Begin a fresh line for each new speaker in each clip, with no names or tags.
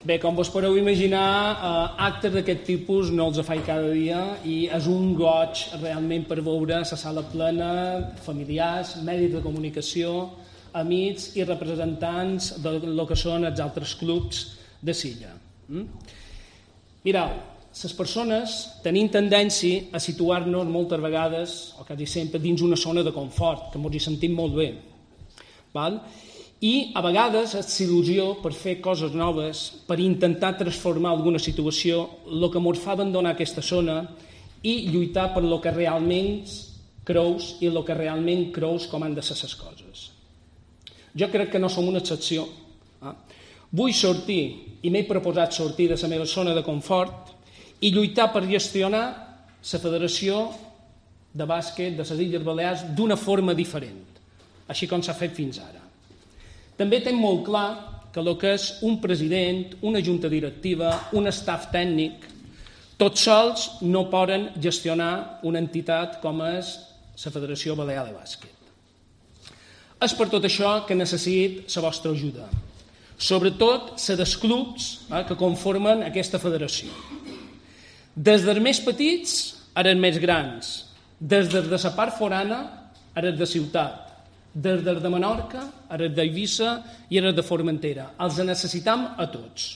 Bé, com vos podeu imaginar, actes d'aquest tipus no els faig cada dia i és un goig realment per veure la sala plena, familiars, mèdics de comunicació, amics i representants del que són els altres clubs de Silla. Mireu, les persones tenim tendència a situar-nos moltes vegades, o quasi sempre, dins una zona de confort, que ens hi sentim molt bé. Val? I a vegades és il·lusió per fer coses noves, per intentar transformar alguna situació, el que ens fa abandonar aquesta zona i lluitar per el que realment creus i el que realment creus com han de ser les coses. Jo crec que no som una excepció. Vull sortir, i m'he proposat sortir de la meva zona de confort i lluitar per gestionar la Federació de Bàsquet de les Illes Balears d'una forma diferent, així com s'ha fet fins ara. També tenc molt clar que el que és un president, una junta directiva, un staff tècnic, tots sols no poden gestionar una entitat com és la Federació Balear de Bàsquet. És per tot això que necessito la vostra ajuda, sobretot la dels clubs que conformen aquesta federació. Des dels més petits a els més grans, des de la part forana a els de ciutat, des de Menorca, a les d'Eivissa i a les de Formentera. Els necessitam a tots.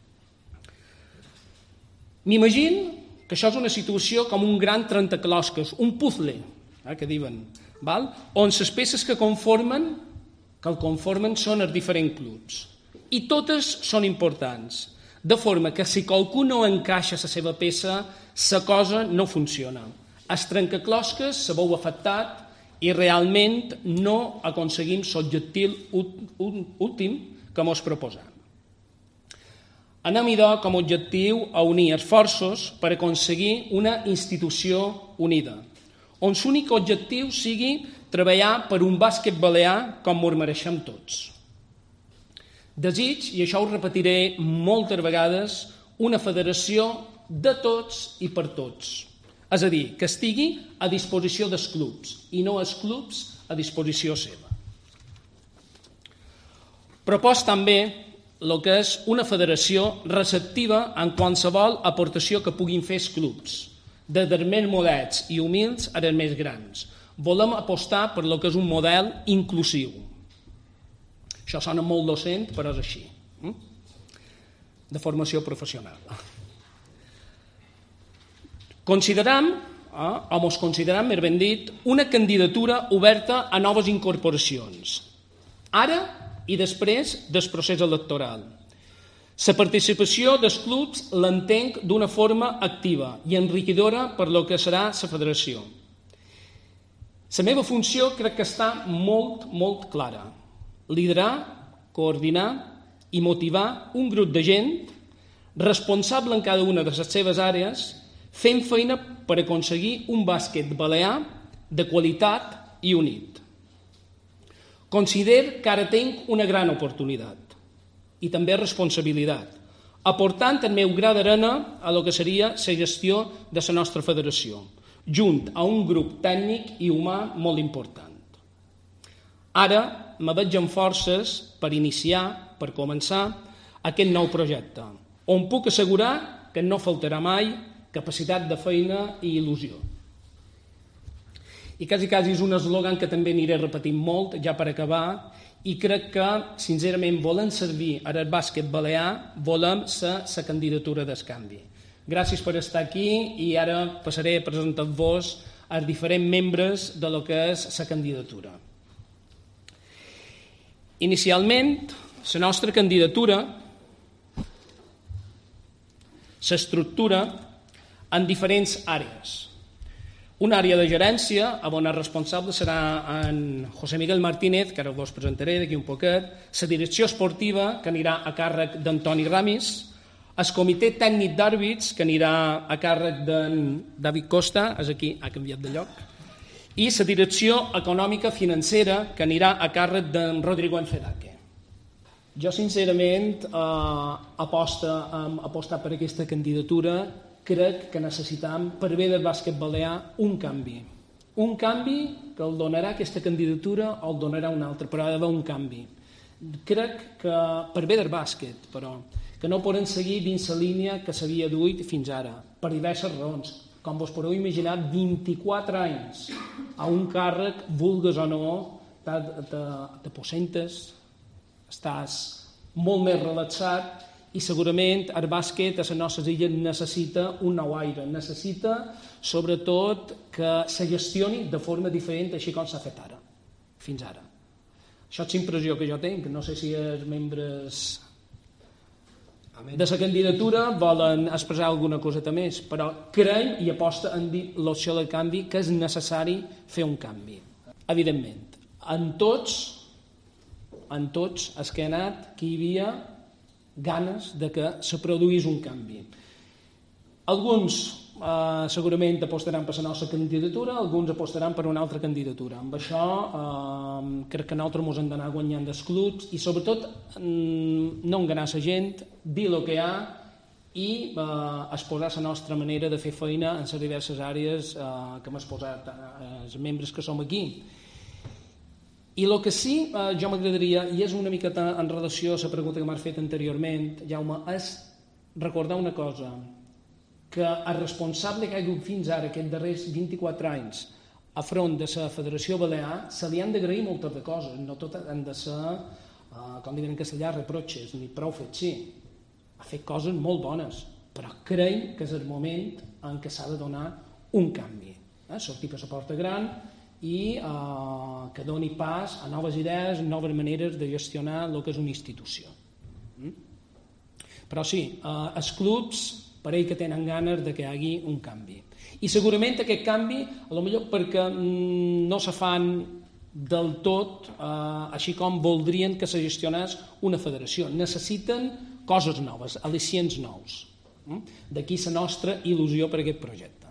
M'imagino que això és una situació com un gran trencaclosques, un puzzle, que diuen, on les peces que el conformen són els diferents clubs. I totes són importants, de forma que si qualcú no encaixa la seva peça, la cosa no funciona. Els trencaclosques se veu afectat i realment no aconseguim l'objectiu últim que ens proposem. Anem, idò, com a objectiu a unir esforços per aconseguir una institució unida, on l'únic objectiu sigui treballar per un bàsquet balear com ens mereixem tots. Desig, i això ho repetiré moltes vegades, una federació de tots i per tots. És a dir, que estigui a disposició dels clubs i no els clubs a disposició seva. Propòs també el que és una federació receptiva en qualsevol aportació que puguin fer els clubs, des dels més modets i humils a els més grans. Volem apostar per el que és un model inclusiu. Això sona molt docent, però és així. De formació professional. Consideram, o ens consideram, més ben dit, una candidatura oberta a noves incorporacions, ara i després del procés electoral. La participació dels clubs l'entenc d'una forma activa i enriquidora per lo que serà la federació. La meva funció crec que està molt clara. Liderar, coordinar i motivar un grup de gent responsable en cada una de les seves àrees, fent feina per aconseguir un bàsquet balear de qualitat i unit. Considero que ara tinc una gran oportunitat i també responsabilitat, aportant el meu gra d'arena a lo que seria la gestió de la nostra federació, junt a un grup tècnic i humà molt important. Ara me veig amb forces per iniciar, per començar, aquest nou projecte, on puc assegurar que no faltarà mai capacitat de feina i il·lusió. I quasi és un eslògan que també aniré repetint molt, ja per acabar, i crec que, sincerament, volem servir al bàsquet balear, volem ser la candidatura del canvi. Gràcies per estar aquí i ara passaré a presentar-vos els diferents membres de lo que és la candidatura. Inicialment, la nostra candidatura s'estructura en diferents àrees. Una àrea de gerència, on el responsable serà en José Miguel Martínez, que ara vos presentaré d'aquí un poquet, la direcció esportiva, que anirà a càrrec d'Antoni Ramis, el comitè tècnic d'àrbits, que anirà a càrrec d'en David Costa, és aquí, ha canviat de lloc, i la direcció econòmica financera, que anirà a càrrec d'en Rodrigo Enfedaque. Jo, sincerament, apostar per aquesta candidatura. Crec que necessitam, per bé del bàsquet balear, un canvi. Un canvi que el donarà aquesta candidatura o el donarà un altre, però ha d'haver un canvi. Crec que, per bé del bàsquet, però, que no poden seguir dins la línia que s'havia duit fins ara, per diverses raons. Com vos podeu imaginar, 24 anys a un càrrec, vulgues o no, te posentes, estàs molt més relaxat i segurament el bàsquet a les nostres illes necessita un nou aire, necessita sobretot que se gestioni de forma diferent així com s'ha fet ara, fins ara. Això és la impressió que jo tinc, no sé si els membres de la candidatura volen expressar alguna coseta més, però creiem i aposta en dir l'opció del canvi, que és necessari fer un canvi. Evidentment, en tots els que ha anat, que hi havia ganes de que se produís un canvi. Alguns segurament apostaran per la nostra candidatura, alguns apostaran per una altra candidatura. Amb això crec que nosaltres ens hem d'anar guanyant dels clubs i sobretot no enganar la gent, dir el que hi ha i exposar la nostra manera de fer feina en les diverses àrees que hem exposat els membres que som aquí. I el que sí jo m'agradaria, i és una miqueta en relació a la pregunta que m'has fet anteriorment, Jaume, és recordar una cosa, que el responsable que ha hagut fins ara, aquests darrers 24 anys, a front de la Federació Balear, se li han d'agrair moltes de coses, no tot han de ser, com diuen en castellà, reproches, ni prou fet sí. Ha fet coses molt bones, però creiem que és el moment en què s'ha de donar un canvi. Sortir per la porta gran i que doni pas a noves idees, noves maneres de gestionar el que és una institució. Però sí, els clubs parell que tenen ganes de que hi hagi un canvi. I segurament aquest canvi, potser perquè no se fan del tot així com voldrien que se gestionés una federació. Necessiten coses noves, al·licients nous. D'aquí la nostra il·lusió per aquest projecte.